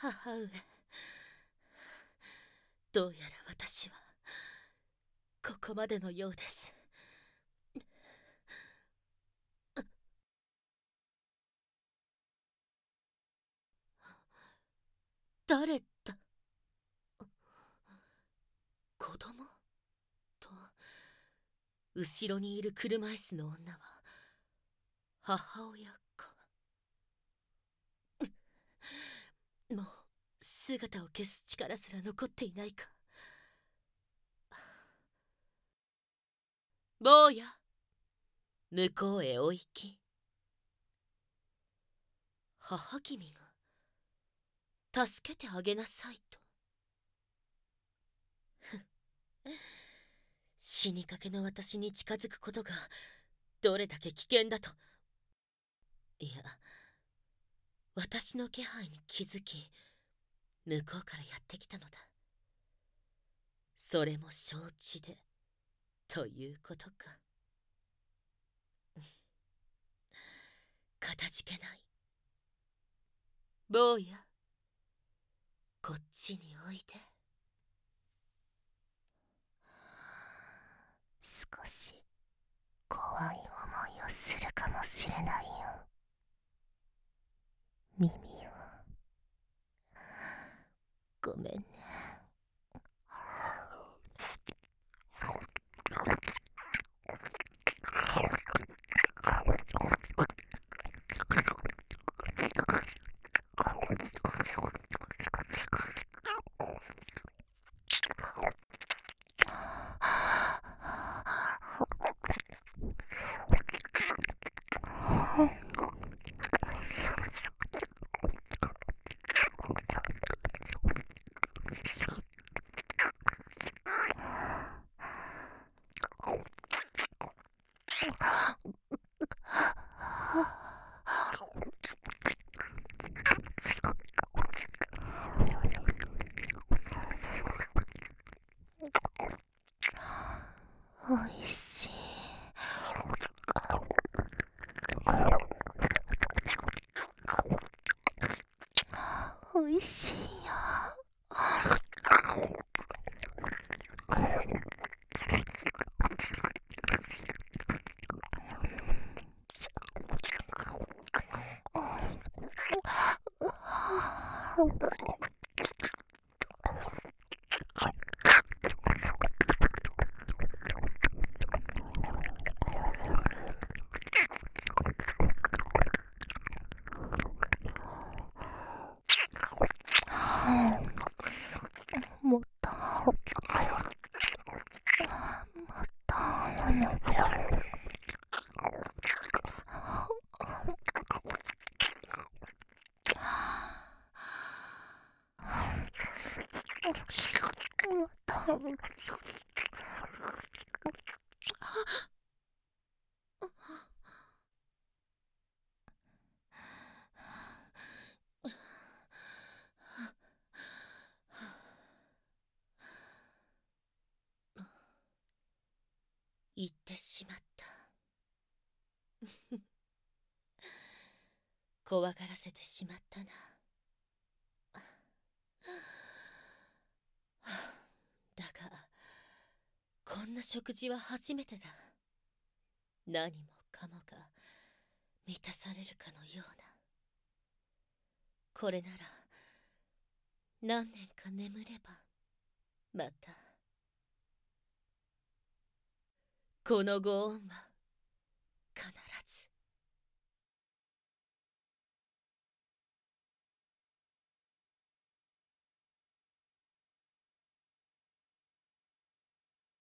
母上、どうやら私はここまでのようです。誰だ？子供と、後ろにいる車椅子の女は母親か。もう姿を消す力すら残っていないか。坊や、向こうへお行き。母君が助けてあげなさいと。死にかけの私に近づくことがどれだけ危険だと。いや、私の気配に気づき向こうからやってきたのだ。それも承知でということか。かたじけない。坊や、こっちにおいで。 少し怖い思いをするかもしれないよ、ミミよ。ごめんね。おいしい。おいしいよ。もっともっと言ってしまった。怖がらせてしまったな。だが、こんな食事は初めてだ。何もかもが満たされるかのような。これなら何年か眠ればまた。このご恩は